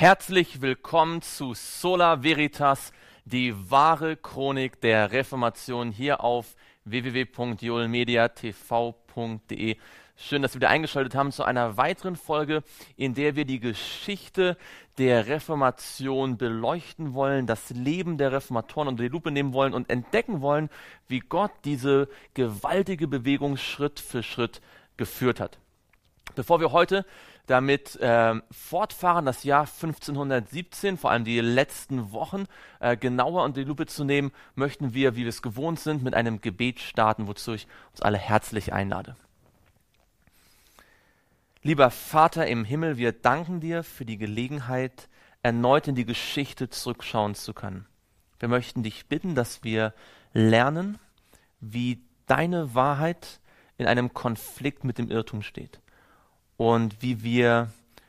Herzlich willkommen zu Sola Veritas, die wahre Chronik der Reformation hier auf www.joelmediatv.de. Schön, dass Sie wieder eingeschaltet haben zu einer weiteren Folge, in der wir die Geschichte der Reformation beleuchten wollen, das Leben der Reformatoren unter die Lupe nehmen wollen und entdecken wollen, wie Gott diese gewaltige Bewegung Schritt für Schritt geführt hat. Bevor wir heute damit fortfahren, das Jahr 1517, vor allem die letzten Wochen, genauer unter die Lupe zu nehmen, möchten wir, wie wir es gewohnt sind, mit einem Gebet starten, wozu ich uns alle herzlich einlade. Lieber Vater im Himmel, wir danken dir für die Gelegenheit, erneut in die Geschichte zurückschauen zu können. Wir möchten dich bitten, dass wir lernen, wie deine Wahrheit in einem Konflikt mit dem Irrtum steht. Und wie wir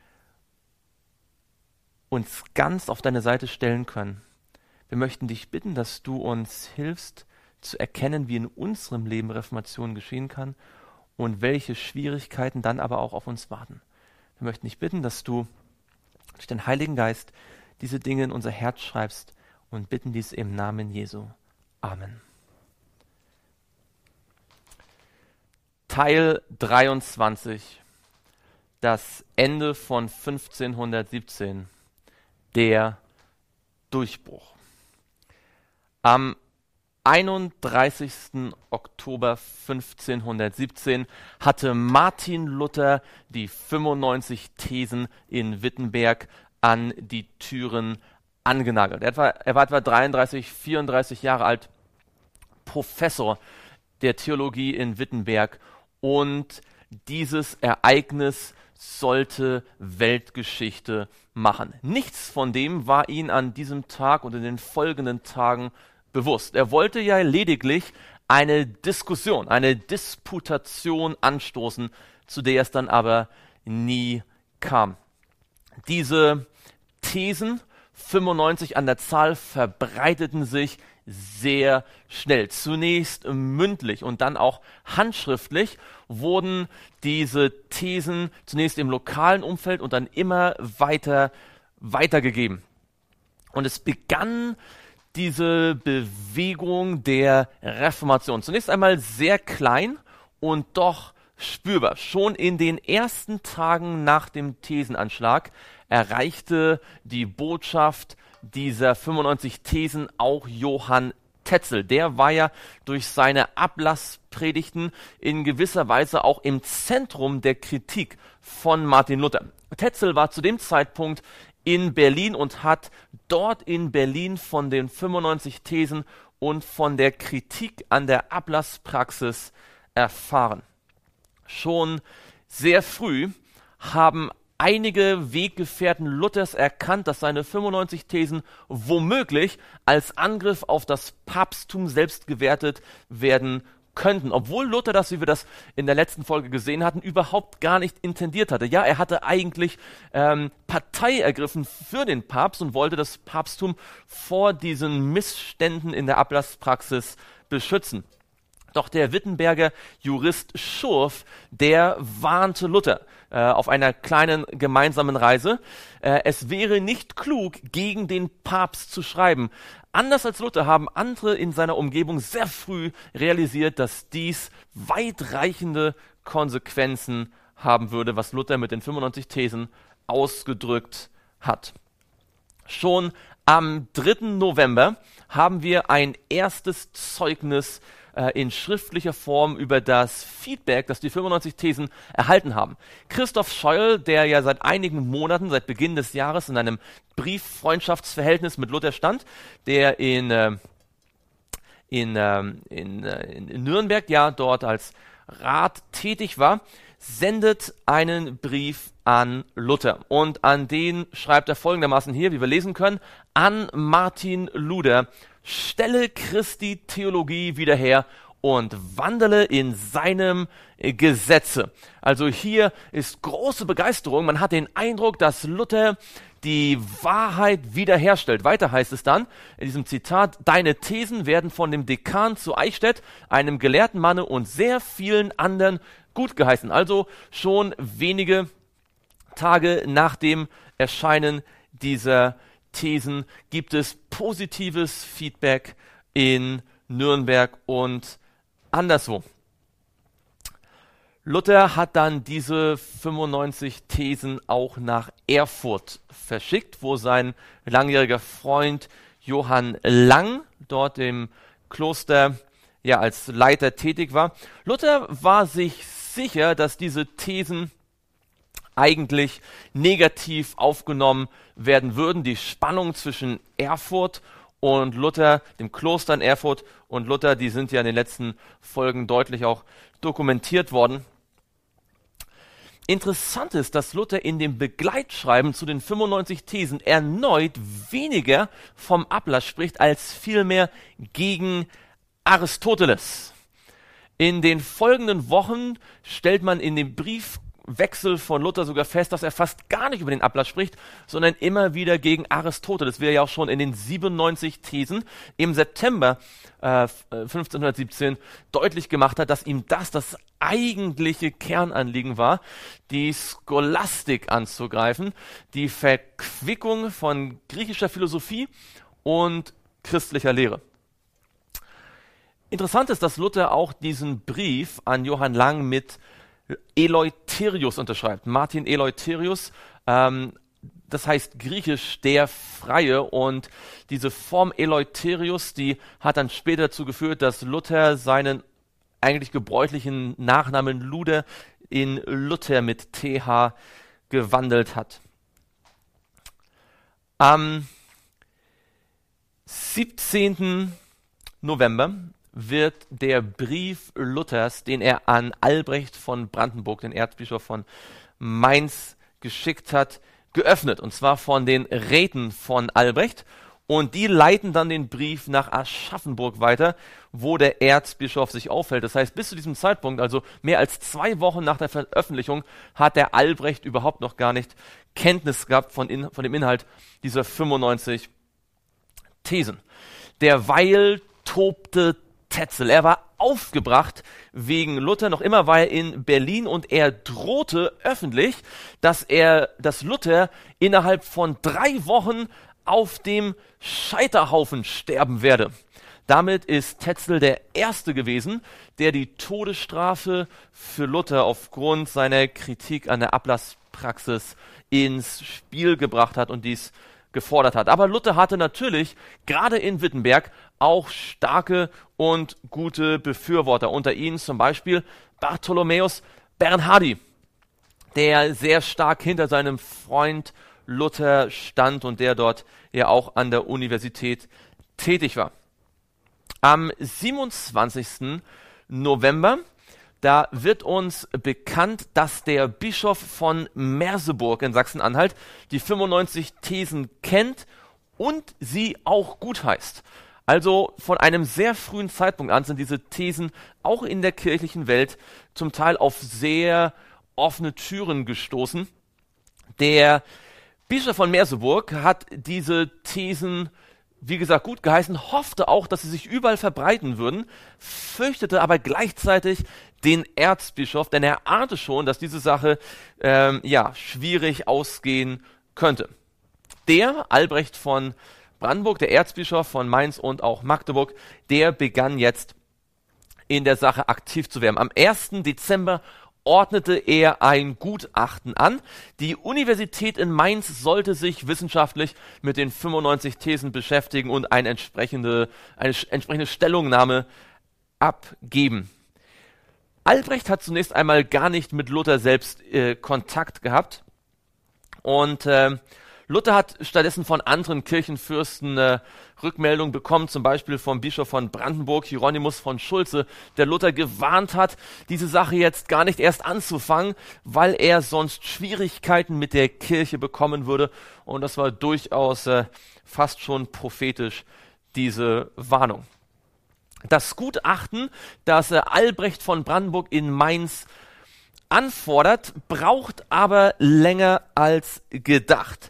uns ganz auf deine Seite stellen können. Wir möchten dich bitten, dass du uns hilfst, zu erkennen, wie in unserem Leben Reformation geschehen kann und welche Schwierigkeiten dann aber auch auf uns warten. Wir möchten dich bitten, dass du durch den Heiligen Geist diese Dinge in unser Herz schreibst und bitten dies im Namen Jesu. Amen. Teil 23. Das Ende von 1517, der Durchbruch. Am 31. Oktober 1517 hatte Martin Luther die 95 Thesen in Wittenberg an die Türen angenagelt. Er war etwa 33, 34 Jahre alt, Professor der Theologie in Wittenberg, und dieses Ereignis sollte Weltgeschichte machen. Nichts von dem war ihm an diesem Tag und in den folgenden Tagen bewusst. Er wollte ja lediglich eine Diskussion, eine Disputation anstoßen, zu der es dann aber nie kam. Diese Thesen, 95 an der Zahl, verbreiteten sich sehr schnell. Zunächst mündlich und dann auch handschriftlich wurden diese Thesen zunächst im lokalen Umfeld und dann immer weitergegeben. Und es begann diese Bewegung der Reformation. Zunächst einmal sehr klein und doch spürbar. Schon in den ersten Tagen nach dem Thesenanschlag erreichte die Botschaft dieser 95 Thesen auch Johann Tetzel. Der war ja durch seine Ablasspredigten in gewisser Weise auch im Zentrum der Kritik von Martin Luther. Tetzel war zu dem Zeitpunkt in Berlin und hat dort in Berlin von den 95 Thesen und von der Kritik an der Ablasspraxis erfahren. Schon sehr früh haben einige Weggefährten Luthers erkannt, dass seine 95 Thesen womöglich als Angriff auf das Papsttum selbst gewertet werden könnten. Obwohl Luther das, wie wir das in der letzten Folge gesehen hatten, überhaupt gar nicht intendiert hatte. Ja, er hatte eigentlich Partei ergriffen für den Papst und wollte das Papsttum vor diesen Missständen in der Ablasspraxis beschützen. Doch der Wittenberger Jurist Schurf, der warnte Luther auf einer kleinen gemeinsamen Reise, es wäre nicht klug, gegen den Papst zu schreiben. Anders als Luther haben andere in seiner Umgebung sehr früh realisiert, dass dies weitreichende Konsequenzen haben würde, was Luther mit den 95 Thesen ausgedrückt hat. Schon am 3. November haben wir ein erstes Zeugnis in schriftlicher Form über das Feedback, das die 95 Thesen erhalten haben. Christoph Scheuel, der ja seit einigen Monaten, seit Beginn des Jahres in einem Brieffreundschaftsverhältnis mit Luther stand, der in Nürnberg ja dort als Rat tätig war, sendet einen Brief an Luther. Und an den schreibt er folgendermaßen hier, wie wir lesen können: An Martin Luther: Stelle Christi Theologie wieder her und wandele in seinem Gesetze. Also hier ist große Begeisterung. Man hat den Eindruck, dass Luther die Wahrheit wiederherstellt. Weiter heißt es dann in diesem Zitat: Deine Thesen werden von dem Dekan zu Eichstätt, einem gelehrten Manne und sehr vielen anderen gut geheißen. Also schon wenige Tage nach dem Erscheinen dieser Thesen gibt es positives Feedback in Nürnberg und anderswo. Luther hat dann diese 95 Thesen auch nach Erfurt verschickt, wo sein langjähriger Freund Johann Lang dort im Kloster als Leiter tätig war. Luther war sich sicher, dass diese Thesen eigentlich negativ aufgenommen werden würden. Die Spannung zwischen Erfurt und Luther, dem Kloster in Erfurt und Luther, die sind ja in den letzten Folgen deutlich auch dokumentiert worden. Interessant ist, dass Luther in dem Begleitschreiben zu den 95 Thesen erneut weniger vom Ablass spricht, als vielmehr gegen Aristoteles. In den folgenden Wochen stellt man in dem Briefwechsel von Luther sogar fest, dass er fast gar nicht über den Ablass spricht, sondern immer wieder gegen Aristoteles, wie er ja auch schon in den 97 Thesen im September 1517 deutlich gemacht hat, dass ihm das eigentliche Kernanliegen war, die Scholastik anzugreifen, die Verquickung von griechischer Philosophie und christlicher Lehre. Interessant ist, dass Luther auch diesen Brief an Johann Lang mit Eleutherius unterschreibt. Martin Eleutherius, das heißt griechisch der Freie, und diese Form Eleutherius, die hat dann später dazu geführt, dass Luther seinen eigentlich gebräuchlichen Nachnamen Luder in Luther mit TH gewandelt hat. Am 17. November wird der Brief Luthers, den er an Albrecht von Brandenburg, den Erzbischof von Mainz, geschickt hat, geöffnet, und zwar von den Räten von Albrecht, und die leiten dann den Brief nach Aschaffenburg weiter, wo der Erzbischof sich aufhält. Das heißt, bis zu diesem Zeitpunkt, also mehr als 2 Wochen nach der Veröffentlichung, hat der Albrecht überhaupt noch gar nicht Kenntnis gehabt von dem Inhalt dieser 95 Thesen. Derweil tobte Tetzel. Er war aufgebracht wegen Luther. Noch immer war er in Berlin, und er drohte öffentlich, dass Luther innerhalb von 3 Wochen auf dem Scheiterhaufen sterben werde. Damit ist Tetzel der Erste gewesen, der die Todesstrafe für Luther aufgrund seiner Kritik an der Ablasspraxis ins Spiel gebracht hat und dies gefordert hat. Aber Luther hatte natürlich gerade in Wittenberg auch starke und gute Befürworter. Unter ihnen zum Beispiel Bartholomäus Bernhardi, der sehr stark hinter seinem Freund Luther stand und der dort ja auch an der Universität tätig war. Am 27. November, da wird uns bekannt, dass der Bischof von Merseburg in Sachsen-Anhalt die 95 Thesen kennt und sie auch gutheißt. Also von einem sehr frühen Zeitpunkt an sind diese Thesen auch in der kirchlichen Welt zum Teil auf sehr offene Türen gestoßen. Der Bischof von Merseburg hat diese Thesen, wie gesagt, gut geheißen, hoffte auch, dass sie sich überall verbreiten würden, fürchtete aber gleichzeitig den Erzbischof, denn er ahnte schon, dass diese Sache schwierig ausgehen könnte. Der Albrecht von Brandenburg, der Erzbischof von Mainz und auch Magdeburg, der begann jetzt in der Sache aktiv zu werden. Am 1. Dezember ordnete er ein Gutachten an. Die Universität in Mainz sollte sich wissenschaftlich mit den 95 Thesen beschäftigen und eine entsprechende Stellungnahme abgeben. Albrecht hat zunächst einmal gar nicht mit Luther selbst Kontakt gehabt, und Luther hat stattdessen von anderen Kirchenfürsten Rückmeldung bekommen, zum Beispiel vom Bischof von Brandenburg, Hieronymus von Schulze, der Luther gewarnt hat, diese Sache jetzt gar nicht erst anzufangen, weil er sonst Schwierigkeiten mit der Kirche bekommen würde. Und das war durchaus fast schon prophetisch, diese Warnung. Das Gutachten, das Albrecht von Brandenburg in Mainz anfordert, braucht aber länger als gedacht.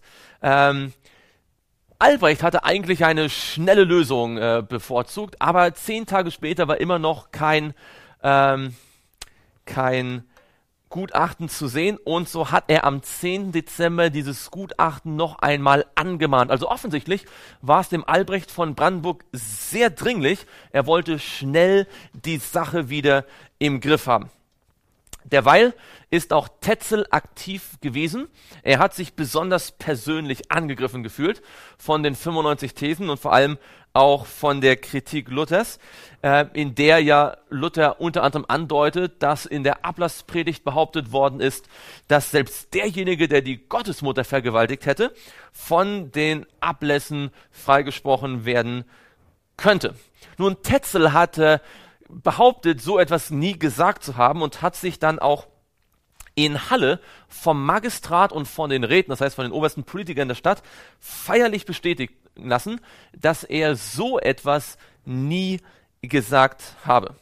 Albrecht hatte eigentlich eine schnelle Lösung bevorzugt, aber 10 Tage später war immer noch kein Gutachten zu sehen. Und so hat er am 10. Dezember dieses Gutachten noch einmal angemahnt. Also offensichtlich war es dem Albrecht von Brandenburg sehr dringlich. Er wollte schnell die Sache wieder im Griff haben. Derweil ist auch Tetzel aktiv gewesen. Er hat sich besonders persönlich angegriffen gefühlt von den 95 Thesen und vor allem auch von der Kritik Luthers, in der ja Luther unter anderem andeutet, dass in der Ablasspredigt behauptet worden ist, dass selbst derjenige, der die Gottesmutter vergewaltigt hätte, von den Ablässen freigesprochen werden könnte. Nun, Tetzel hatte behauptet, so etwas nie gesagt zu haben und hat sich dann auch in Halle vom Magistrat und von den Räten, das heißt von den obersten Politikern der Stadt, feierlich bestätigen lassen, dass er so etwas nie gesagt habe.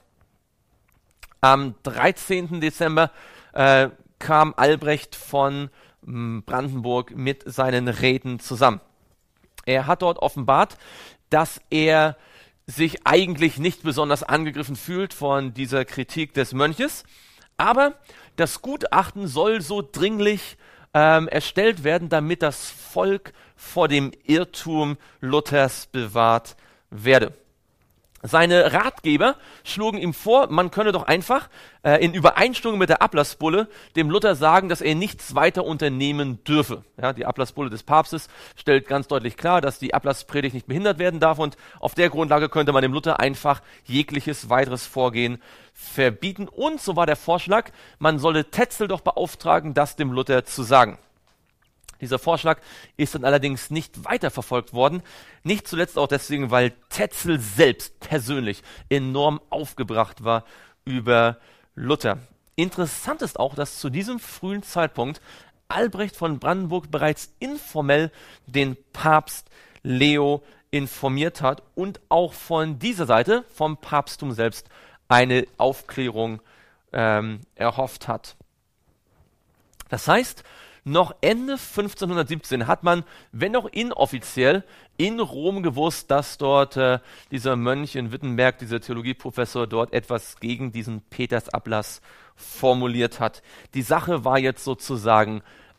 Am 13. Dezember kam Albrecht von Brandenburg mit seinen Räten zusammen. Er hat dort offenbart, dass er sich eigentlich nicht besonders angegriffen fühlt von dieser Kritik des Mönches, aber das Gutachten soll so dringlich erstellt werden, damit das Volk vor dem Irrtum Luthers bewahrt werde. Seine Ratgeber schlugen ihm vor, man könne doch einfach in Übereinstimmung mit der Ablassbulle dem Luther sagen, dass er nichts weiter unternehmen dürfe. Ja, die Ablassbulle des Papstes stellt ganz deutlich klar, dass die Ablasspredigt nicht behindert werden darf und auf der Grundlage könnte man dem Luther einfach jegliches weiteres Vorgehen verbieten. Und so war der Vorschlag, man solle Tetzel doch beauftragen, das dem Luther zu sagen. Dieser Vorschlag ist dann allerdings nicht weiterverfolgt worden, nicht zuletzt auch deswegen, weil Tetzel selbst persönlich enorm aufgebracht war über Luther. Interessant ist auch, dass zu diesem frühen Zeitpunkt Albrecht von Brandenburg bereits informell den Papst Leo informiert hat und auch von dieser Seite, vom Papsttum selbst, eine Aufklärung erhofft hat. Das heißt, noch Ende 1517 hat man, wenn auch inoffiziell, in Rom gewusst, dass dort dieser Mönch in Wittenberg, dieser Theologieprofessor, dort etwas gegen diesen Petersablass formuliert hat. Die Sache war jetzt sozusagen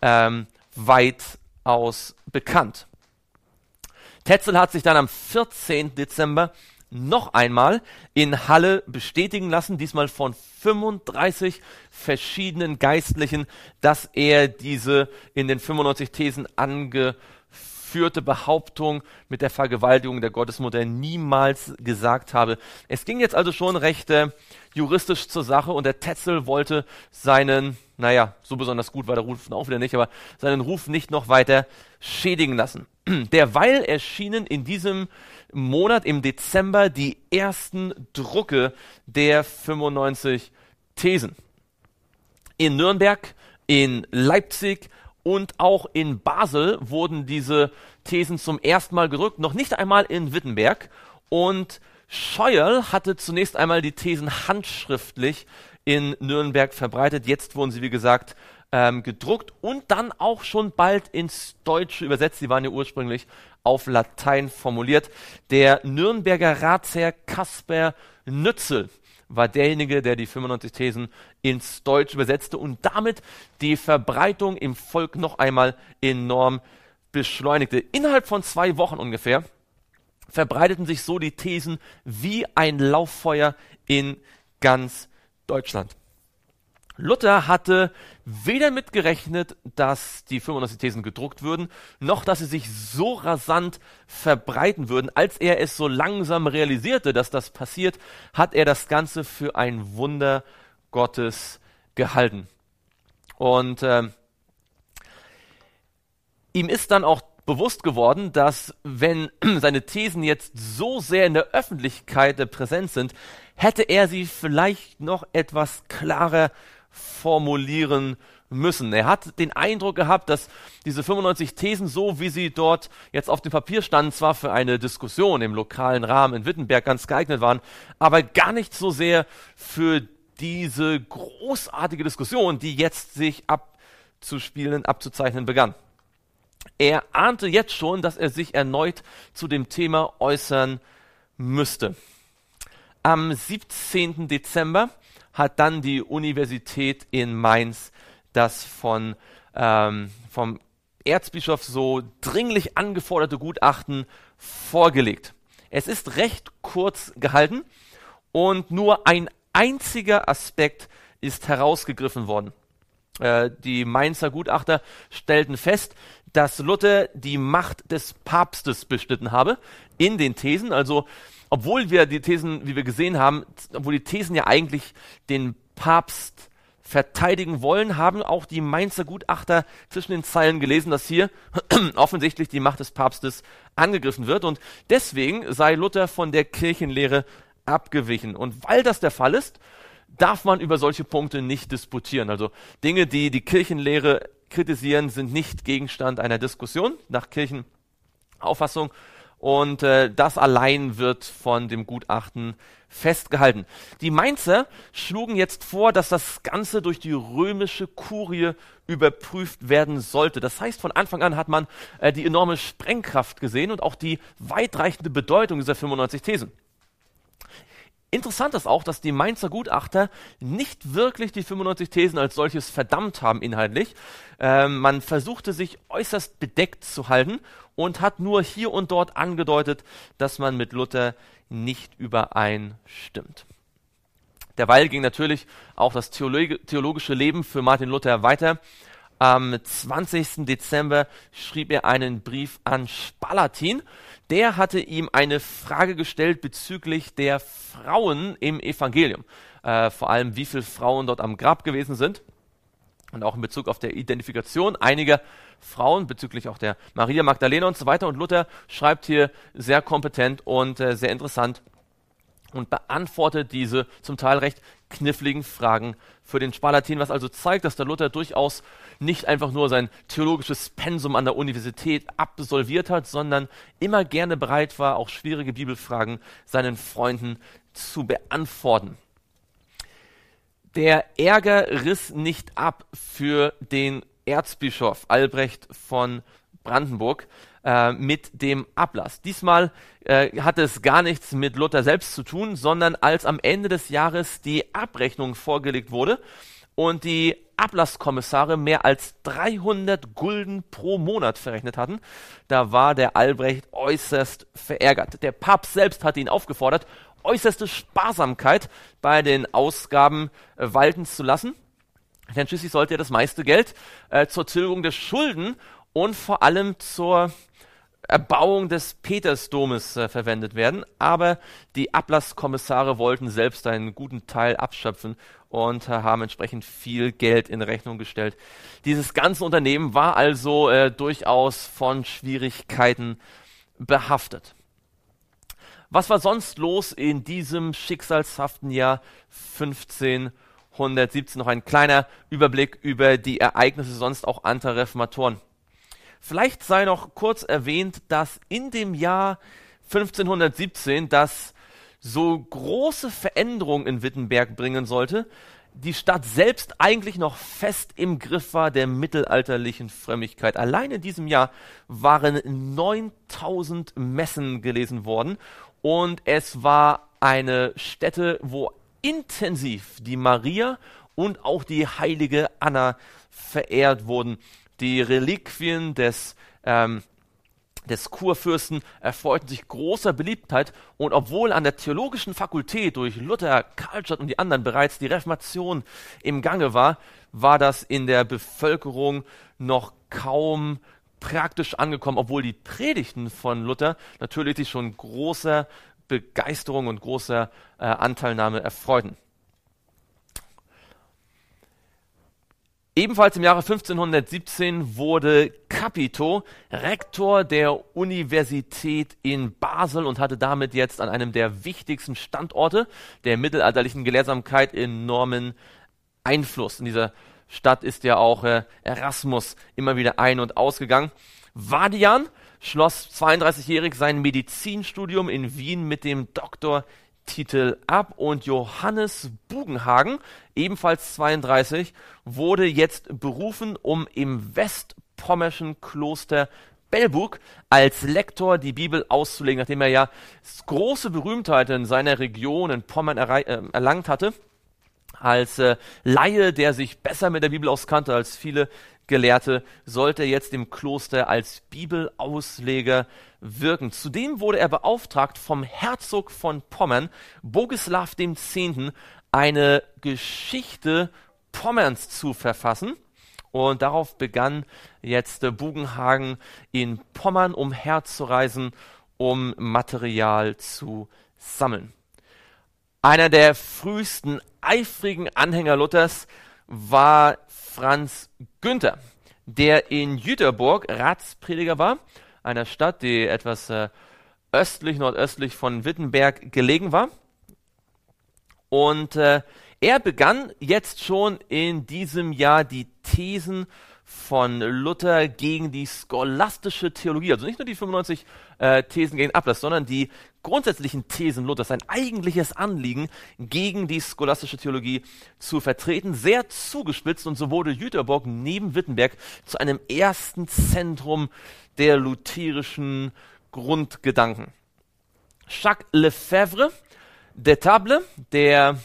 weitaus bekannt. Tetzel hat sich dann am 14. Dezember noch einmal in Halle bestätigen lassen, diesmal von 35 verschiedenen Geistlichen, dass er diese in den 95 Thesen angeführte Behauptung mit der Vergewaltigung der Gottesmutter niemals gesagt habe. Es ging jetzt also schon recht juristisch zur Sache und der Tetzel wollte seinen, so besonders gut war der Ruf auch wieder nicht, aber seinen Ruf nicht noch weiter schädigen lassen. Derweil erschienen in diesem Monat im Dezember die ersten Drucke der 95 Thesen. In Nürnberg, in Leipzig und auch in Basel wurden diese Thesen zum ersten Mal gedruckt, noch nicht einmal in Wittenberg. Und Scheuerl hatte zunächst einmal die Thesen handschriftlich in Nürnberg verbreitet. Jetzt wurden sie, wie gesagt, gedruckt und dann auch schon bald ins Deutsche übersetzt. Sie waren ja ursprünglich auf Latein formuliert. Der Nürnberger Ratsherr Caspar Nützel war derjenige, der die 95 Thesen ins Deutsche übersetzte und damit die Verbreitung im Volk noch einmal enorm beschleunigte. Innerhalb von 2 Wochen ungefähr verbreiteten sich so die Thesen wie ein Lauffeuer in ganz Deutschland. Luther hatte weder mitgerechnet, dass die 95 Thesen gedruckt würden, noch dass sie sich so rasant verbreiten würden. Als er es so langsam realisierte, dass das passiert, hat er das Ganze für ein Wunder Gottes gehalten. Und ihm ist dann auch bewusst geworden, dass wenn seine Thesen jetzt so sehr in der Öffentlichkeit präsent sind, hätte er sie vielleicht noch etwas klarer formulieren müssen. Er hat den Eindruck gehabt, dass diese 95 Thesen, so wie sie dort jetzt auf dem Papier standen, zwar für eine Diskussion im lokalen Rahmen in Wittenberg ganz geeignet waren, aber gar nicht so sehr für diese großartige Diskussion, die jetzt sich abzuzeichnen begann. Er ahnte jetzt schon, dass er sich erneut zu dem Thema äußern müsste. Am 17. Dezember hat dann die Universität in Mainz das vom Erzbischof so dringlich angeforderte Gutachten vorgelegt. Es ist recht kurz gehalten und nur ein einziger Aspekt ist herausgegriffen worden. Die Mainzer Gutachter stellten fest, dass Luther die Macht des Papstes bestritten habe in den Thesen. Also, obwohl wir die Thesen, wie wir gesehen haben, obwohl die Thesen ja eigentlich den Papst verteidigen wollen, haben auch die Mainzer Gutachter zwischen den Zeilen gelesen, dass hier offensichtlich die Macht des Papstes angegriffen wird. Und deswegen sei Luther von der Kirchenlehre abgewichen. Und weil das der Fall ist, darf man über solche Punkte nicht disputieren. Also Dinge, die die Kirchenlehre kritisieren, sind nicht Gegenstand einer Diskussion nach Kirchenauffassung. Und das allein wird von dem Gutachten festgehalten. Die Mainzer schlugen jetzt vor, dass das Ganze durch die römische Kurie überprüft werden sollte. Das heißt, von Anfang an hat man die enorme Sprengkraft gesehen und auch die weitreichende Bedeutung dieser 95 Thesen. Interessant ist auch, dass die Mainzer Gutachter nicht wirklich die 95 Thesen als solches verdammt haben inhaltlich. Man versuchte sich äußerst bedeckt zu halten und hat nur hier und dort angedeutet, dass man mit Luther nicht übereinstimmt. Derweil ging natürlich auch das theologische Leben für Martin Luther weiter. Am 20. Dezember schrieb er einen Brief an Spalatin. Der hatte ihm eine Frage gestellt bezüglich der Frauen im Evangelium. Vor allem, wie viele Frauen dort am Grab gewesen sind. Und auch in Bezug auf der Identifikation einiger Frauen, bezüglich auch der Maria Magdalena und so weiter. Und Luther schreibt hier sehr kompetent und sehr interessant und beantwortet diese zum Teil recht kniffligen Fragen für den Spalatin, was also zeigt, dass der Luther durchaus nicht einfach nur sein theologisches Pensum an der Universität absolviert hat, sondern immer gerne bereit war, auch schwierige Bibelfragen seinen Freunden zu beantworten. Der Ärger riss nicht ab für den Erzbischof Albrecht von Brandenburg mit dem Ablass. Diesmal hatte es gar nichts mit Luther selbst zu tun, sondern als am Ende des Jahres die Abrechnung vorgelegt wurde und die Ablasskommissare mehr als 300 Gulden pro Monat verrechnet hatten, da war der Albrecht äußerst verärgert. Der Papst selbst hatte ihn aufgefordert, äußerste Sparsamkeit bei den Ausgaben walten zu lassen, denn schließlich sollte ja das meiste Geld zur Tilgung der Schulden und vor allem zur Erbauung des Petersdomes verwendet werden, aber die Ablasskommissare wollten selbst einen guten Teil abschöpfen und haben entsprechend viel Geld in Rechnung gestellt. Dieses ganze Unternehmen war also durchaus von Schwierigkeiten behaftet. Was war sonst los in diesem schicksalshaften Jahr 1517? Noch ein kleiner Überblick über die Ereignisse sonst auch anderer Reformatoren. Vielleicht sei noch kurz erwähnt, dass in dem Jahr 1517 das so große Veränderungen in Wittenberg bringen sollte, die Stadt selbst eigentlich noch fest im Griff war der mittelalterlichen Frömmigkeit. Allein in diesem Jahr waren 9000 Messen gelesen worden und es war eine Stätte, wo intensiv die Maria und auch die heilige Anna verehrt wurden. Die Reliquien des Kurfürsten erfreuten sich großer Beliebtheit und obwohl an der theologischen Fakultät durch Luther, Karlstadt und die anderen bereits die Reformation im Gange war, war das in der Bevölkerung noch kaum praktisch angekommen, obwohl die Predigten von Luther natürlich sich schon großer Begeisterung und großer Anteilnahme erfreuten. Ebenfalls im Jahre 1517 wurde Capito Rektor der Universität in Basel und hatte damit jetzt an einem der wichtigsten Standorte der mittelalterlichen Gelehrsamkeit enormen Einfluss. In dieser Stadt ist ja auch Erasmus immer wieder ein- und ausgegangen. Vadian schloss 32-jährig sein Medizinstudium in Wien mit dem Doktortitel ab und Johannes Bugenhagen, ebenfalls 32, wurde jetzt berufen, um im westpommerschen Kloster Bellburg als Lektor die Bibel auszulegen, nachdem er ja große Berühmtheit in seiner Region in Pommern erlangt hatte. Als Laie, der sich besser mit der Bibel auskannte als viele Gelehrte, sollte er jetzt im Kloster als Bibelausleger wirken. Zudem wurde er beauftragt, vom Herzog von Pommern, Bogislaw X., eine Geschichte Pommerns zu verfassen. Und darauf begann jetzt Bugenhagen in Pommern umherzureisen, um Material zu sammeln. Einer der frühesten eifrigen Anhänger Luthers war Franz Günther, der in Jüterburg Ratsprediger war, einer Stadt, die etwas nordöstlich von Wittenberg gelegen war. Und er begann jetzt schon in diesem Jahr die Thesen von Luther gegen die scholastische Theologie, also nicht nur die 95 Thesen gegen Ablass, sondern die grundsätzlichen Thesen Luthers, sein eigentliches Anliegen gegen die scholastische Theologie zu vertreten, sehr zugespitzt, und so wurde Jüterburg neben Wittenberg zu einem ersten Zentrum der lutherischen Grundgedanken. Jacques Lefebvre d'Etable, der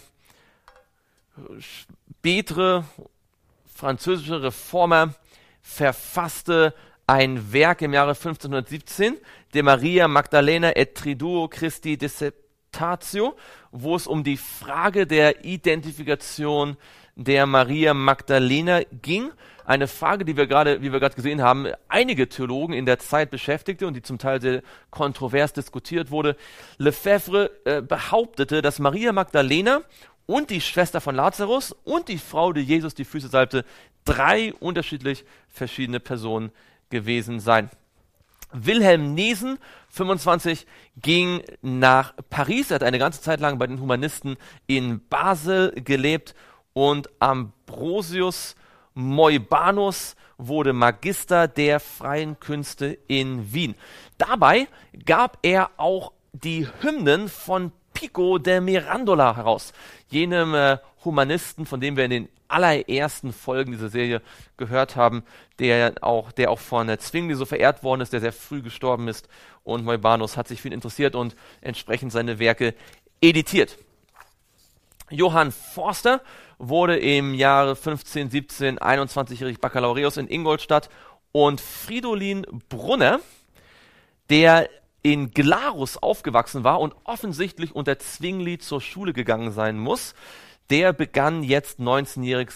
spätere französische Reformer, verfasste ein Werk im Jahre 1517, De Maria Magdalena et Triduo Christi Dissertatio, wo es um die Frage der Identifikation der Maria Magdalena ging. Eine Frage, die wir gerade, wie wir gerade gesehen haben, einige Theologen in der Zeit beschäftigte und die zum Teil sehr kontrovers diskutiert wurde. Lefebvre behauptete, dass Maria Magdalena und die Schwester von Lazarus und die Frau, die Jesus die Füße salbte, 3 unterschiedlich verschiedene Personen gewesen seien. Wilhelm Nesen, 25, ging nach Paris. Er hat eine ganze Zeit lang bei den Humanisten in Basel gelebt, und Ambrosius Moibanus wurde Magister der freien Künste in Wien. Dabei gab er auch die Hymnen von Pico de Mirandola heraus, jenem Humanisten, von dem wir in den allerersten Folgen dieser Serie gehört haben, der auch von Zwingli so verehrt worden ist, der sehr früh gestorben ist, und Moibanus hat sich für ihn interessiert und entsprechend seine Werke editiert. Johann Forster wurde im Jahre 1517 21-jährig Baccalaureus in Ingolstadt, und Fridolin Brunner, der in Glarus aufgewachsen war und offensichtlich unter Zwingli zur Schule gegangen sein muss, der begann jetzt 21-jährig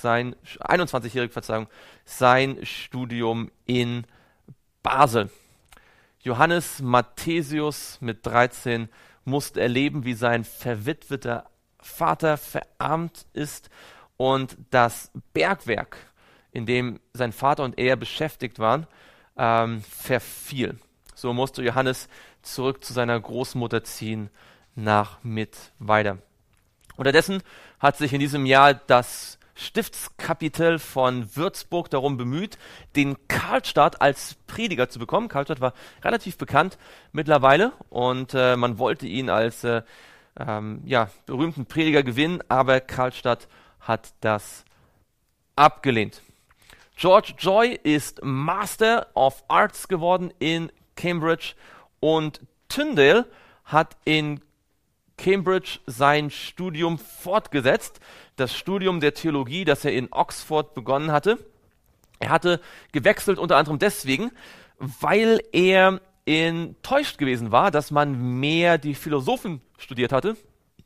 sein Studium in Basel. Johannes Mathesius mit 13 musste erleben, wie sein verwitweter Vater verarmt ist und das Bergwerk, in dem sein Vater und er beschäftigt waren, verfiel. So musste Johannes zurück zu seiner Großmutter ziehen nach Mittweida. Unterdessen hat sich in diesem Jahr das Stiftskapitel von Würzburg darum bemüht, den Karlstadt als Prediger zu bekommen. Karlstadt war relativ bekannt mittlerweile, und man wollte ihn als berühmten Prediger gewinnen, aber Karlstadt hat das abgelehnt. George Joy ist Master of Arts geworden in Cambridge, und Tyndale hat in Cambridge sein Studium fortgesetzt, das Studium der Theologie, das er in Oxford begonnen hatte. Er hatte gewechselt unter anderem deswegen, weil er enttäuscht gewesen war, dass man mehr die Philosophen studiert hatte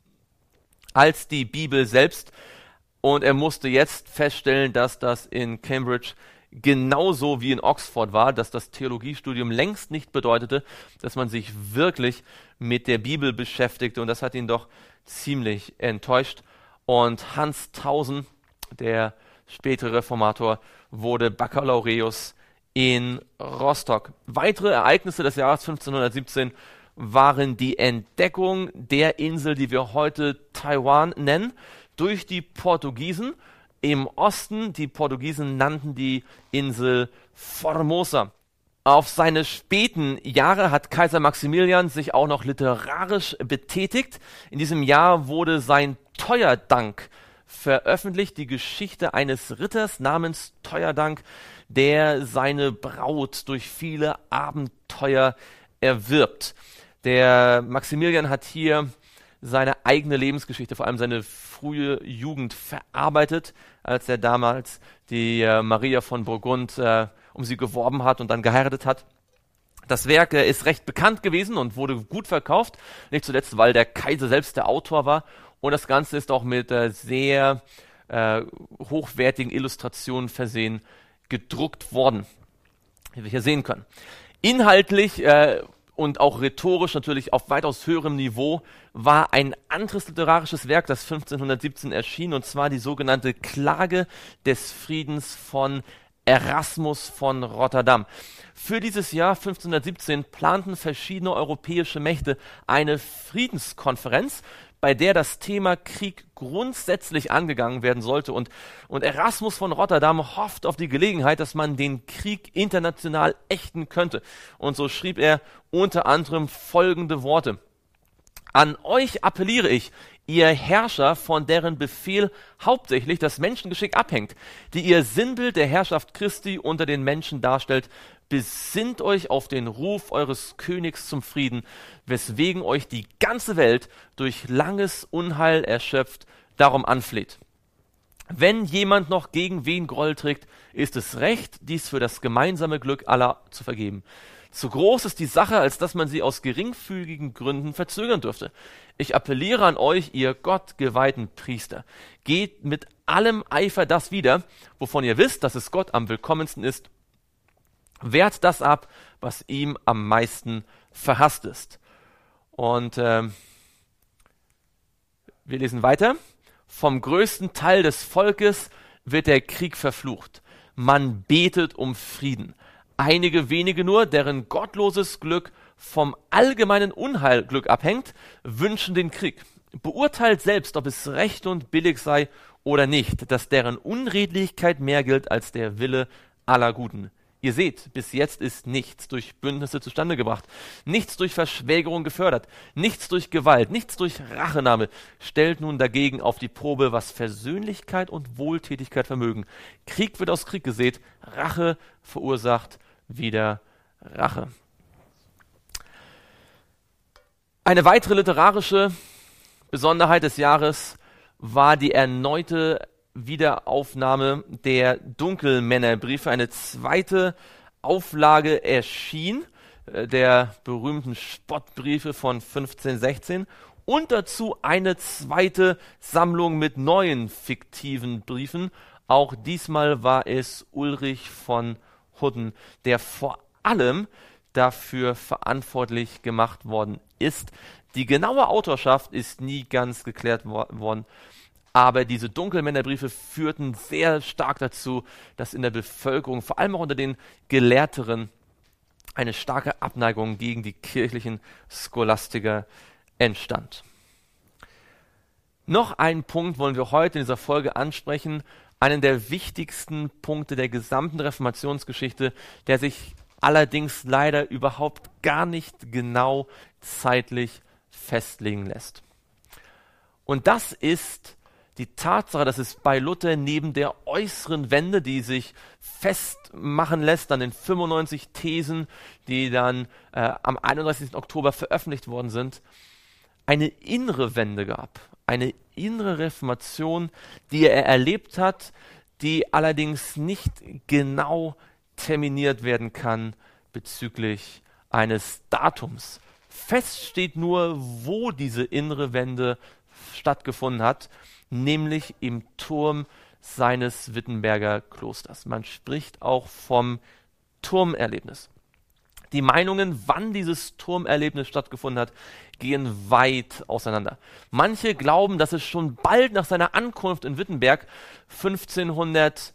als die Bibel selbst, und er musste jetzt feststellen, dass das in Cambridge genauso wie in Oxford war, dass das Theologiestudium längst nicht bedeutete, dass man sich wirklich mit der Bibel beschäftigte, und das hat ihn doch ziemlich enttäuscht. Und Hans Tausen, der spätere Reformator, wurde Baccalaureus in Rostock. Weitere Ereignisse des Jahres 1517 waren die Entdeckung der Insel, die wir heute Taiwan nennen, durch die Portugiesen im Osten. Die Portugiesen nannten die Insel Formosa. Auf seine späten Jahre hat Kaiser Maximilian sich auch noch literarisch betätigt. In diesem Jahr wurde sein Teuerdank veröffentlicht, die Geschichte eines Ritters namens Teuerdank, der seine Braut durch viele Abenteuer erwirbt. Der Maximilian hat hier seine eigene Lebensgeschichte, vor allem seine frühe Jugend verarbeitet, als er damals die Maria von Burgund um sie geworben hat und dann geheiratet hat. Das Werk ist recht bekannt gewesen und wurde gut verkauft, nicht zuletzt, weil der Kaiser selbst der Autor war. Und das Ganze ist auch mit sehr hochwertigen Illustrationen versehen, gedruckt worden, wie wir hier sehen können. Inhaltlich und auch rhetorisch natürlich auf weitaus höherem Niveau war ein anderes literarisches Werk, das 1517 erschien, und zwar die sogenannte Klage des Friedens von Erasmus von Rotterdam. Für dieses Jahr 1517 planten verschiedene europäische Mächte eine Friedenskonferenz, bei der das Thema Krieg grundsätzlich angegangen werden sollte. Und Erasmus von Rotterdam hofft auf die Gelegenheit, dass man den Krieg international ächten könnte. Und so schrieb er unter anderem folgende Worte: An euch appelliere ich, ihr Herrscher, von deren Befehl hauptsächlich das Menschengeschick abhängt, die ihr Sinnbild der Herrschaft Christi unter den Menschen darstellt, besinnt euch auf den Ruf eures Königs zum Frieden, weswegen euch die ganze Welt durch langes Unheil erschöpft, darum anfleht. Wenn jemand noch gegen wen Groll trägt, ist es recht, dies für das gemeinsame Glück aller zu vergeben. Zu groß ist die Sache, als dass man sie aus geringfügigen Gründen verzögern dürfte. Ich appelliere an euch, ihr gottgeweihten Priester. Geht mit allem Eifer das wieder, wovon ihr wisst, dass es Gott am willkommensten ist. Wehrt das ab, was ihm am meisten verhasst ist. Und wir lesen weiter. Vom größten Teil des Volkes wird der Krieg verflucht. Man betet um Frieden. Einige wenige nur, deren gottloses Glück vom allgemeinen Unheilglück abhängt, wünschen den Krieg. Beurteilt selbst, ob es recht und billig sei oder nicht, dass deren Unredlichkeit mehr gilt als der Wille aller Guten. Ihr seht, bis jetzt ist nichts durch Bündnisse zustande gebracht, nichts durch Verschwägerung gefördert, nichts durch Gewalt, nichts durch Rachenahme. Stellt nun dagegen auf die Probe, was Versöhnlichkeit und Wohltätigkeit vermögen. Krieg wird aus Krieg gesät, Rache verursacht wieder Rache. Eine weitere literarische Besonderheit des Jahres war die erneute Wiederaufnahme der Dunkelmännerbriefe. Eine zweite Auflage erschien, der berühmten Spottbriefe von 1516, und dazu eine zweite Sammlung mit neuen fiktiven Briefen. Auch diesmal war es Ulrich von Hudden, der vor allem dafür verantwortlich gemacht worden ist. Die genaue Autorschaft ist nie ganz geklärt worden, aber diese Dunkelmännerbriefe führten sehr stark dazu, dass in der Bevölkerung, vor allem auch unter den Gelehrteren, eine starke Abneigung gegen die kirchlichen Scholastiker entstand. Noch einen Punkt wollen wir heute in dieser Folge ansprechen, einen der wichtigsten Punkte der gesamten Reformationsgeschichte, der sich allerdings leider überhaupt gar nicht genau zeitlich festlegen lässt. Und das ist die Tatsache, dass es bei Luther neben der äußeren Wende, die sich festmachen lässt an den 95 Thesen, die dann am 31. Oktober veröffentlicht worden sind, eine innere Wende gab, eine innere Reformation, die er erlebt hat, die allerdings nicht genau terminiert werden kann bezüglich eines Datums. Fest steht nur, wo diese innere Wende stattgefunden hat, nämlich im Turm seines Wittenberger Klosters. Man spricht auch vom Turmerlebnis. Die Meinungen, wann dieses Turmerlebnis stattgefunden hat, gehen weit auseinander. Manche glauben, dass es schon bald nach seiner Ankunft in Wittenberg 1511,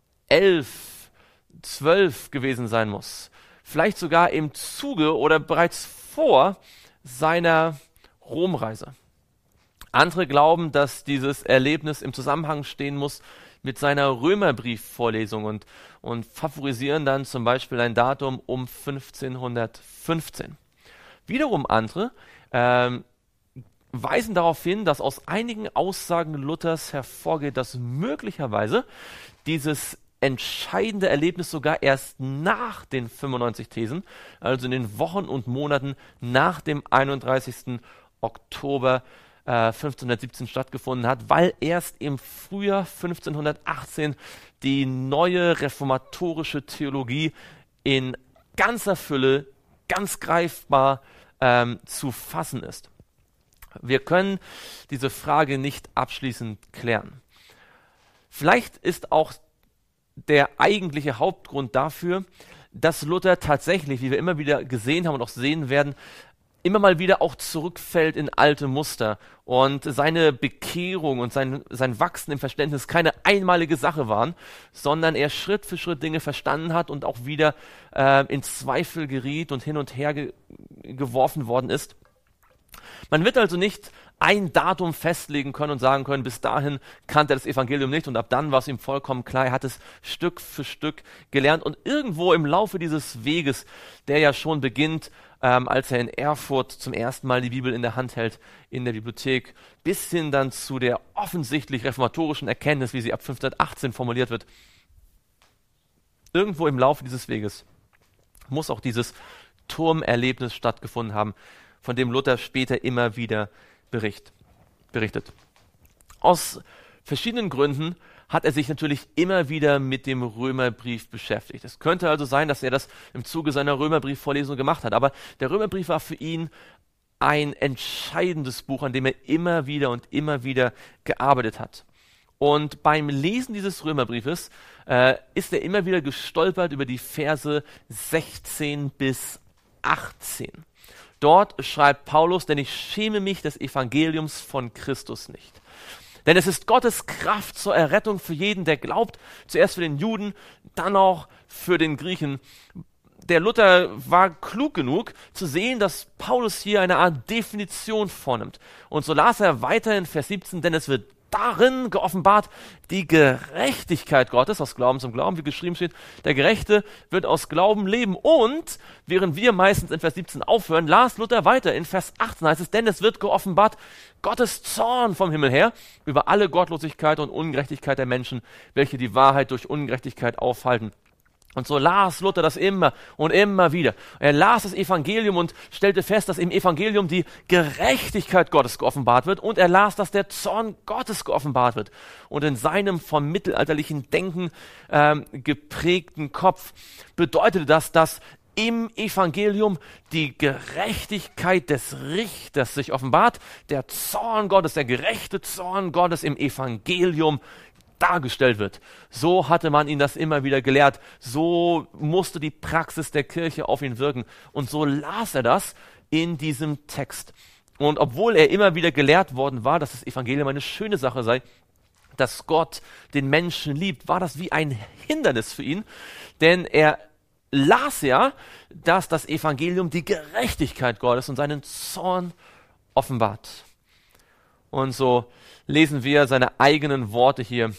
12 gewesen sein muss. Vielleicht sogar im Zuge oder bereits vor seiner Romreise. Andere glauben, dass dieses Erlebnis im Zusammenhang stehen muss mit seiner Römerbriefvorlesung und favorisieren dann zum Beispiel ein Datum um 1515. Wiederum andere weisen darauf hin, dass aus einigen Aussagen Luthers hervorgeht, dass möglicherweise dieses entscheidende Erlebnis sogar erst nach den 95 Thesen, also in den Wochen und Monaten nach dem 31. Oktober 1517 stattgefunden hat, weil erst im Frühjahr 1518 die neue reformatorische Theologie in ganzer Fülle, ganz greifbar zu fassen ist. Wir können diese Frage nicht abschließend klären. Vielleicht ist auch der eigentliche Hauptgrund dafür, dass Luther tatsächlich, wie wir immer wieder gesehen haben und auch sehen werden, immer mal wieder auch zurückfällt in alte Muster und seine Bekehrung und sein Wachsen im Verständnis keine einmalige Sache waren, sondern er Schritt für Schritt Dinge verstanden hat und auch wieder in Zweifel geriet und hin und her geworfen worden ist. Man wird also nicht ein Datum festlegen können und sagen können, bis dahin kannte er das Evangelium nicht und ab dann war es ihm vollkommen klar, er hat es Stück für Stück gelernt und irgendwo im Laufe dieses Weges, der ja schon beginnt, als er in Erfurt zum ersten Mal die Bibel in der Hand hält, in der Bibliothek, bis hin dann zu der offensichtlich reformatorischen Erkenntnis, wie sie ab 1518 formuliert wird. Irgendwo im Laufe dieses Weges muss auch dieses Turmerlebnis stattgefunden haben, von dem Luther später immer wieder berichtet. Aus verschiedenen Gründen hat er sich natürlich immer wieder mit dem Römerbrief beschäftigt. Es könnte also sein, dass er das im Zuge seiner Römerbriefvorlesung gemacht hat, aber der Römerbrief war für ihn ein entscheidendes Buch, an dem er immer wieder gearbeitet hat. Und beim Lesen dieses Römerbriefes ist er immer wieder gestolpert über die Verse 16 bis 18. Dort schreibt Paulus, denn ich schäme mich des Evangeliums von Christus nicht. Denn es ist Gottes Kraft zur Errettung für jeden, der glaubt, zuerst für den Juden, dann auch für den Griechen. Der Luther war klug genug zu sehen, dass Paulus hier eine Art Definition vornimmt. Und so las er weiter in Vers 17, denn es wird darin geoffenbart die Gerechtigkeit Gottes, aus Glauben zum Glauben, wie geschrieben steht, der Gerechte wird aus Glauben leben. Und, während wir meistens in Vers 17 aufhören, las Luther weiter. In Vers 18 heißt es, denn es wird geoffenbart Gottes Zorn vom Himmel her über alle Gottlosigkeit und Ungerechtigkeit der Menschen, welche die Wahrheit durch Ungerechtigkeit aufhalten. Und so las Luther das immer und immer wieder. Er las das Evangelium und stellte fest, dass im Evangelium die Gerechtigkeit Gottes geoffenbart wird und er las, dass der Zorn Gottes geoffenbart wird. Und in seinem vom mittelalterlichen Denken geprägten Kopf bedeutete das, dass im Evangelium die Gerechtigkeit des Richters sich offenbart, der Zorn Gottes, der gerechte Zorn Gottes im Evangelium dargestellt wird. So hatte man ihn das immer wieder gelehrt. So musste die Praxis der Kirche auf ihn wirken. Und so las er das in diesem Text. Und obwohl er immer wieder gelehrt worden war, dass das Evangelium eine schöne Sache sei, dass Gott den Menschen liebt, war das wie ein Hindernis für ihn. Denn er las ja, dass das Evangelium die Gerechtigkeit Gottes und seinen Zorn offenbart. Und so lesen wir seine eigenen Worte hier.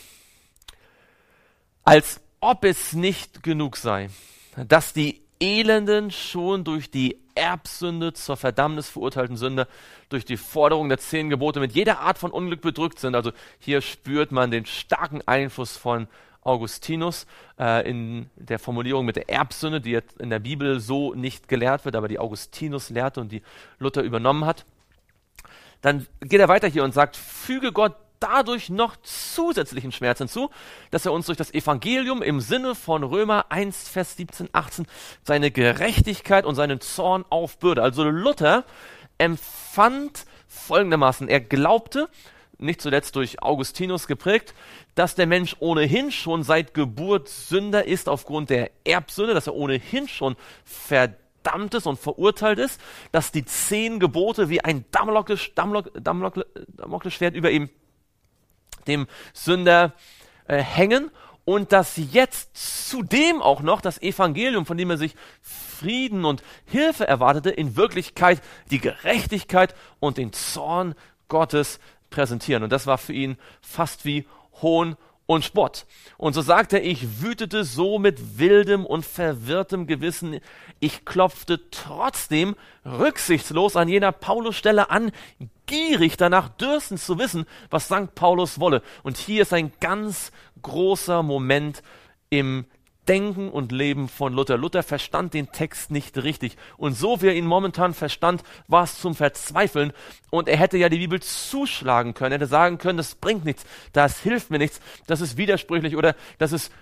Als ob es nicht genug sei, dass die Elenden schon durch die Erbsünde zur Verdammnis verurteilten Sünder, durch die Forderung der 10 Gebote mit jeder Art von Unglück bedrückt sind. Also hier spürt man den starken Einfluss von Augustinus in der Formulierung mit der Erbsünde, die jetzt in der Bibel so nicht gelehrt wird, aber die Augustinus lehrte und die Luther übernommen hat. Dann geht er weiter hier und sagt, füge Gott dadurch noch zusätzlichen Schmerz hinzu, dass er uns durch das Evangelium im Sinne von Römer 1, Vers 17, 18 seine Gerechtigkeit und seinen Zorn aufbürde. Also Luther empfand folgendermaßen, er glaubte, nicht zuletzt durch Augustinus geprägt, dass der Mensch ohnehin schon seit Geburt Sünder ist aufgrund der Erbsünde, dass er ohnehin schon verdammt ist und verurteilt ist, dass die 10 Gebote wie ein Damoklesschwert über ihm, dem Sünder, hängen und dass jetzt zudem auch noch das Evangelium, von dem er sich Frieden und Hilfe erwartete, in Wirklichkeit die Gerechtigkeit und den Zorn Gottes präsentieren. Und das war für ihn fast wie Hohn und Spott. Und so sagt er, ich wütete so mit wildem und verwirrtem Gewissen. Ich klopfte trotzdem rücksichtslos an jener Paulusstelle an, gierig danach dürstend zu wissen, was St. Paulus wolle. Und hier ist ein ganz großer Moment im Denken und Leben von Luther. Luther verstand den Text nicht richtig. Und so wie er ihn momentan verstand, war es zum Verzweifeln. Und er hätte ja die Bibel zuschlagen können, er hätte sagen können, das bringt nichts, das hilft mir nichts, das ist widersprüchlich oder das ist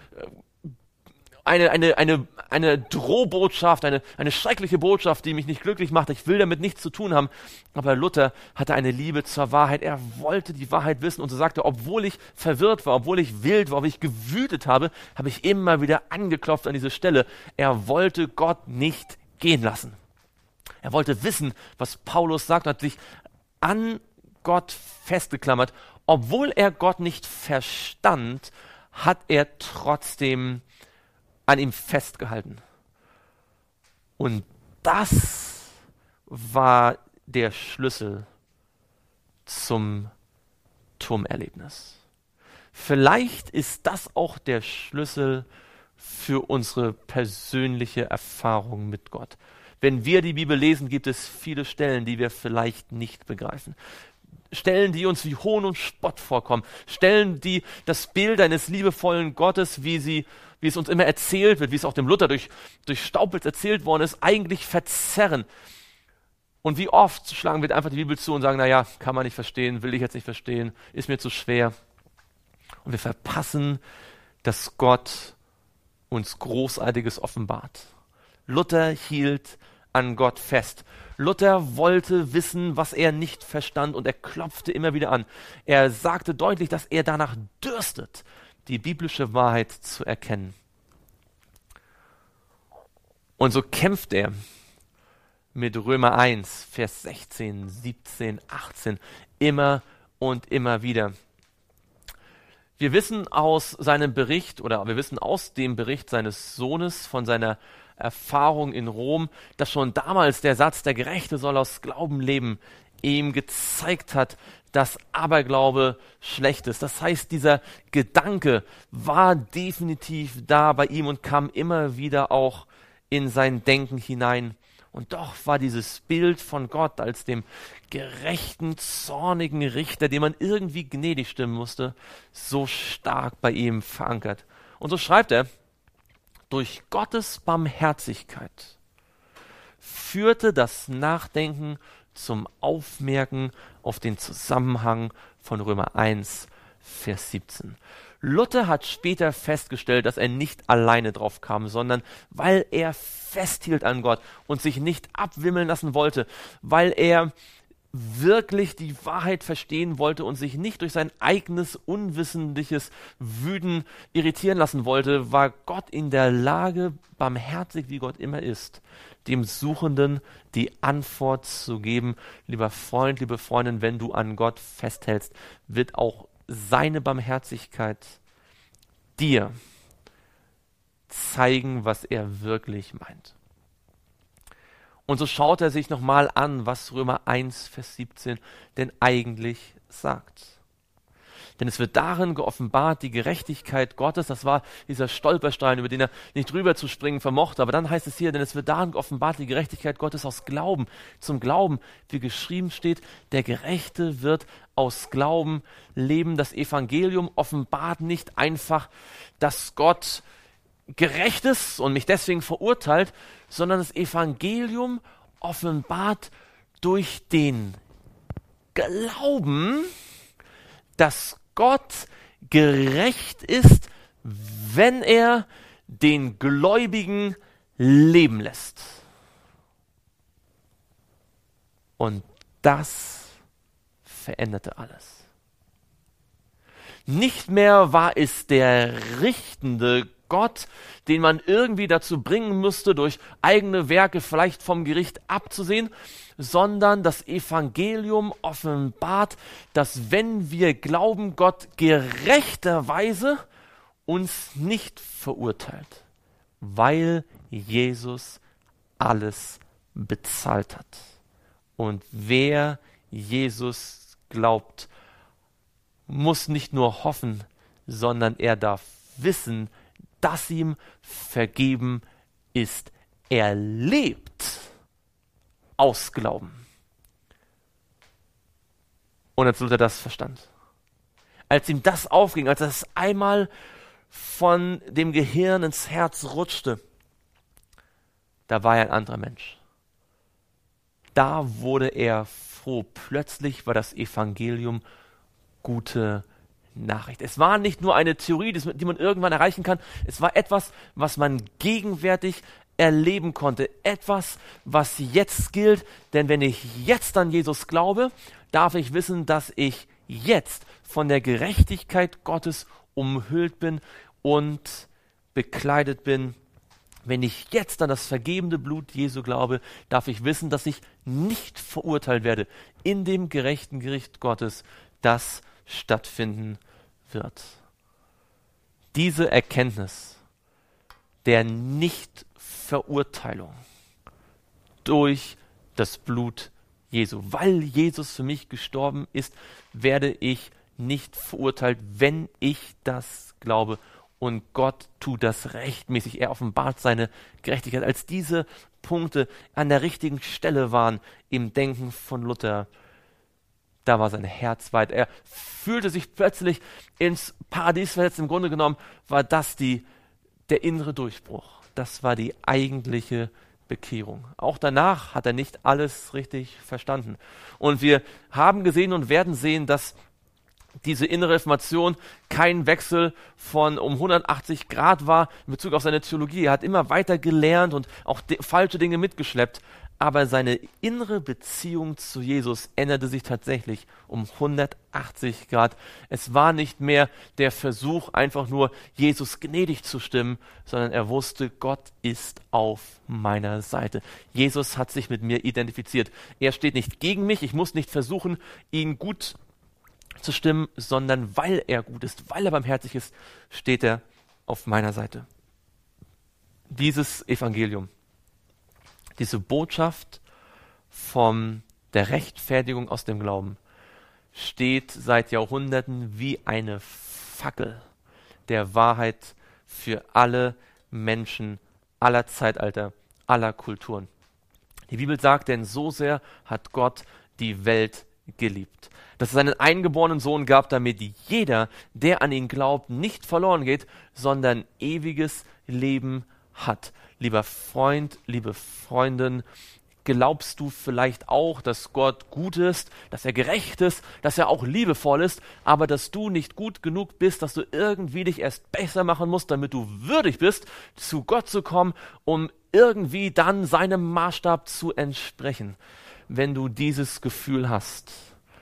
eine Drohbotschaft, eine schreckliche Botschaft, die mich nicht glücklich macht. Ich will damit nichts zu tun haben. Aber Luther hatte eine Liebe zur Wahrheit. Er wollte die Wahrheit wissen und so sagte, obwohl ich verwirrt war, obwohl ich wild war, obwohl ich gewütet habe, habe ich immer wieder angeklopft an diese Stelle. Er wollte Gott nicht gehen lassen. Er wollte wissen, was Paulus sagt, hat sich an Gott festgeklammert. Obwohl er Gott nicht verstand, hat er trotzdem an ihm festgehalten. Und das war der Schlüssel zum Turmerlebnis. Vielleicht ist das auch der Schlüssel für unsere persönliche Erfahrung mit Gott. Wenn wir die Bibel lesen, gibt es viele Stellen, die wir vielleicht nicht begreifen. Stellen, die uns wie Hohn und Spott vorkommen. Stellen, die das Bild eines liebevollen Gottes, wie es uns immer erzählt wird, wie es auch dem Luther durch Staupitz erzählt worden ist, eigentlich verzerren. Und wie oft schlagen wir einfach die Bibel zu und sagen, naja, kann man nicht verstehen, will ich jetzt nicht verstehen, ist mir zu schwer. Und wir verpassen, dass Gott uns Großartiges offenbart. Luther hielt an Gott fest. Luther wollte wissen, was er nicht verstand, und er klopfte immer wieder an. Er sagte deutlich, dass er danach dürstet, die biblische Wahrheit zu erkennen. Und so kämpft er mit Römer 1, Vers 16, 17, 18 immer und immer wieder. Wir wissen aus seinem Bericht, oder wir wissen aus dem Bericht seines Sohnes von seiner Erfahrung in Rom, dass schon damals der Satz, der Gerechte soll aus Glauben leben, ihm gezeigt hat, dass Aberglaube schlecht ist. Das heißt, dieser Gedanke war definitiv da bei ihm und kam immer wieder auch in sein Denken hinein. Und doch war dieses Bild von Gott als dem gerechten, zornigen Richter, dem man irgendwie gnädig stimmen musste, so stark bei ihm verankert. Und so schreibt er: Durch Gottes Barmherzigkeit führte das Nachdenken zum Aufmerken auf den Zusammenhang von Römer 1, Vers 17. Luther hat später festgestellt, dass er nicht alleine drauf kam, sondern weil er festhielt an Gott und sich nicht abwimmeln lassen wollte, weil er wirklich die Wahrheit verstehen wollte und sich nicht durch sein eigenes unwissentliches Wüten irritieren lassen wollte, war Gott in der Lage, barmherzig wie Gott immer ist, dem Suchenden die Antwort zu geben. Lieber Freund, liebe Freundin, wenn du an Gott festhältst, wird auch seine Barmherzigkeit dir zeigen, was er wirklich meint. Und so schaut er sich nochmal an, was Römer 1, Vers 17 denn eigentlich sagt. Denn es wird darin geoffenbart, die Gerechtigkeit Gottes, das war dieser Stolperstein, über den er nicht drüber zu springen vermochte. Aber dann heißt es hier, denn es wird darin geoffenbart, die Gerechtigkeit Gottes aus Glauben, zum Glauben, wie geschrieben steht, der Gerechte wird aus Glauben leben. Das Evangelium offenbart nicht einfach, dass Gott gerecht ist und mich deswegen verurteilt, sondern das Evangelium offenbart durch den Glauben, dass Gott gerecht ist, wenn er den Gläubigen leben lässt. Und das veränderte alles. Nicht mehr war es der richtende Gott, den man irgendwie dazu bringen müsste, durch eigene Werke vielleicht vom Gericht abzusehen, sondern das Evangelium offenbart, dass wenn wir glauben, Gott gerechterweise uns nicht verurteilt, weil Jesus alles bezahlt hat. Und wer Jesus glaubt, muss nicht nur hoffen, sondern er darf wissen, dass ihm vergeben ist. Er lebt aus Glauben. Und als Luther das verstand, als ihm das aufging, als er es einmal von dem Gehirn ins Herz rutschte, da war er ein anderer Mensch. Da wurde er froh. Plötzlich war das Evangelium gute Nachricht. Es war nicht nur eine Theorie, die man irgendwann erreichen kann. Es war etwas, was man gegenwärtig erleben konnte. Etwas, was jetzt gilt. Denn wenn ich jetzt an Jesus glaube, darf ich wissen, dass ich jetzt von der Gerechtigkeit Gottes umhüllt bin und bekleidet bin. Wenn ich jetzt an das vergebende Blut Jesu glaube, darf ich wissen, dass ich nicht verurteilt werde in dem gerechten Gericht Gottes, das stattfinden wird. Diese Erkenntnis der Nichtverurteilung durch das Blut Jesu, weil Jesus für mich gestorben ist, werde ich nicht verurteilt, wenn ich das glaube. Und Gott tut das rechtmäßig. Er offenbart seine Gerechtigkeit. Als diese Punkte an der richtigen Stelle waren im Denken von Luther, da war sein Herz weit. Er fühlte sich plötzlich ins Paradies versetzt. Im Grunde genommen war das der innere Durchbruch. Das war die eigentliche Bekehrung. Auch danach hat er nicht alles richtig verstanden. Und wir haben gesehen und werden sehen, dass diese innere Reformation kein Wechsel von um 180 Grad war in Bezug auf seine Theologie. Er hat immer weiter gelernt und auch falsche Dinge mitgeschleppt. Aber seine innere Beziehung zu Jesus änderte sich tatsächlich um 180 Grad. Es war nicht mehr der Versuch, einfach nur Jesus gnädig zu stimmen, sondern er wusste, Gott ist auf meiner Seite. Jesus hat sich mit mir identifiziert. Er steht nicht gegen mich. Ich muss nicht versuchen, ihn gut zu stimmen, sondern weil er gut ist, weil er barmherzig ist, steht er auf meiner Seite. Dieses Evangelium, diese Botschaft von der Rechtfertigung aus dem Glauben, steht seit Jahrhunderten wie eine Fackel der Wahrheit für alle Menschen aller Zeitalter, aller Kulturen. Die Bibel sagt, denn so sehr hat Gott die Welt geliebt, dass es seinen eingeborenen Sohn gab, damit jeder, der an ihn glaubt, nicht verloren geht, sondern ewiges Leben hat. Lieber Freund, liebe Freundin, glaubst du vielleicht auch, dass Gott gut ist, dass er gerecht ist, dass er auch liebevoll ist, aber dass du nicht gut genug bist, dass du irgendwie dich erst besser machen musst, damit du würdig bist, zu Gott zu kommen, um irgendwie dann seinem Maßstab zu entsprechen? Wenn du dieses Gefühl hast,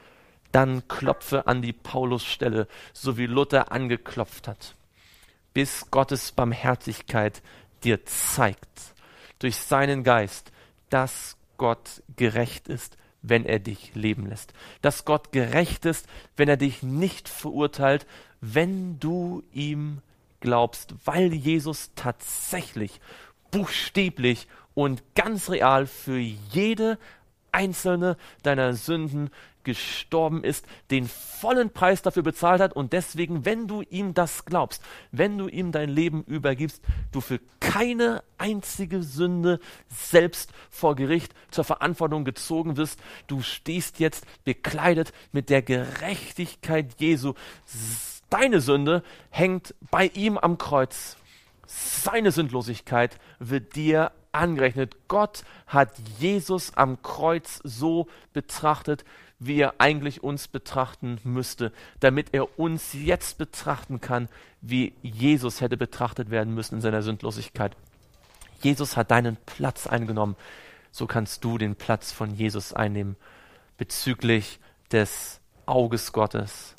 dann klopfe an die Paulusstelle, so wie Luther angeklopft hat, bis Gottes Barmherzigkeit dir zeigt, durch seinen Geist, dass Gott gerecht ist, wenn er dich leben lässt. Dass Gott gerecht ist, wenn er dich nicht verurteilt, wenn du ihm glaubst, weil Jesus tatsächlich, buchstäblich und ganz real für jede einzelne deiner Sünden gestorben ist, den vollen Preis dafür bezahlt hat und deswegen, wenn du ihm das glaubst, wenn du ihm dein Leben übergibst, du für keine einzige Sünde selbst vor Gericht zur Verantwortung gezogen wirst. Du stehst jetzt bekleidet mit der Gerechtigkeit Jesu. Deine Sünde hängt bei ihm am Kreuz. Seine Sündlosigkeit wird dir angerechnet. Gott hat Jesus am Kreuz so betrachtet, wie er eigentlich uns betrachten müsste, damit er uns jetzt betrachten kann, wie Jesus hätte betrachtet werden müssen in seiner Sündlosigkeit. Jesus hat deinen Platz eingenommen. So kannst du den Platz von Jesus einnehmen bezüglich des Auges Gottes.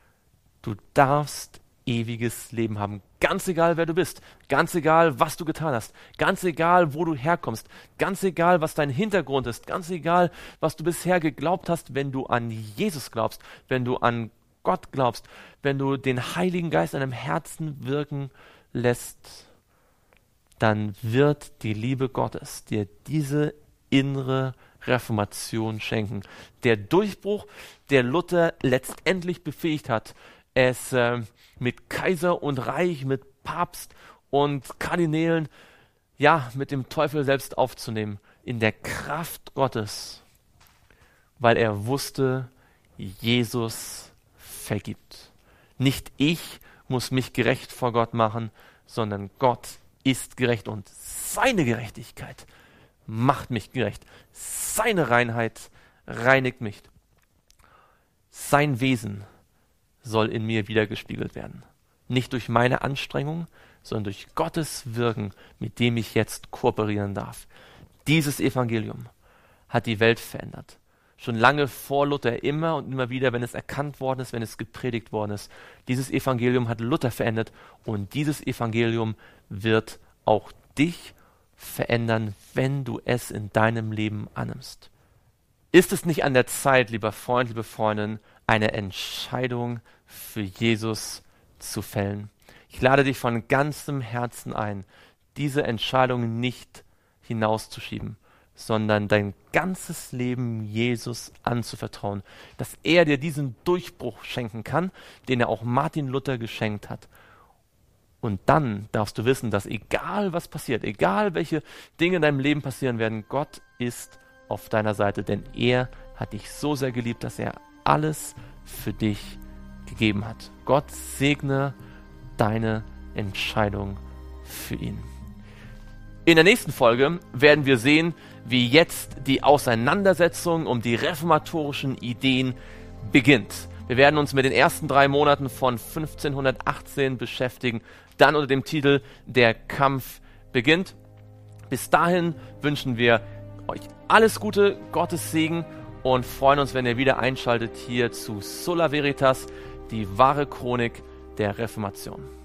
Du darfst ewiges Leben haben. Ganz egal, wer du bist, ganz egal, was du getan hast, ganz egal, wo du herkommst, ganz egal, was dein Hintergrund ist, ganz egal, was du bisher geglaubt hast, wenn du an Jesus glaubst, wenn du an Gott glaubst, wenn du den Heiligen Geist in deinem Herzen wirken lässt, dann wird die Liebe Gottes dir diese innere Reformation schenken. Der Durchbruch, der Luther letztendlich befähigt hat, es mit Kaiser und Reich, mit Papst und Kardinälen, ja, mit dem Teufel selbst aufzunehmen, in der Kraft Gottes, weil er wusste, Jesus vergibt. Nicht ich muss mich gerecht vor Gott machen, sondern Gott ist gerecht und seine Gerechtigkeit macht mich gerecht. Seine Reinheit reinigt mich. Sein Wesen soll in mir wiedergespiegelt werden. Nicht durch meine Anstrengung, sondern durch Gottes Wirken, mit dem ich jetzt kooperieren darf. Dieses Evangelium hat die Welt verändert. Schon lange vor Luther, immer und immer wieder, wenn es erkannt worden ist, wenn es gepredigt worden ist. Dieses Evangelium hat Luther verändert und dieses Evangelium wird auch dich verändern, wenn du es in deinem Leben annimmst. Ist es nicht an der Zeit, lieber Freund, liebe Freundin, eine Entscheidung für Jesus zu fällen? Ich lade dich von ganzem Herzen ein, diese Entscheidung nicht hinauszuschieben, sondern dein ganzes Leben Jesus anzuvertrauen, dass er dir diesen Durchbruch schenken kann, den er auch Martin Luther geschenkt hat. Und dann darfst du wissen, dass egal was passiert, egal welche Dinge in deinem Leben passieren werden, Gott ist auf deiner Seite, denn er hat dich so sehr geliebt, dass er alles für dich gegeben hat. Gott segne deine Entscheidung für ihn. In der nächsten Folge werden wir sehen, wie jetzt die Auseinandersetzung um die reformatorischen Ideen beginnt. Wir werden uns mit den ersten 3 Monaten von 1518 beschäftigen, dann unter dem Titel Der Kampf beginnt. Bis dahin wünschen wir euch alles Gute, Gottes Segen und freuen uns, wenn ihr wieder einschaltet hier zu Sola Veritas, die wahre Chronik der Reformation.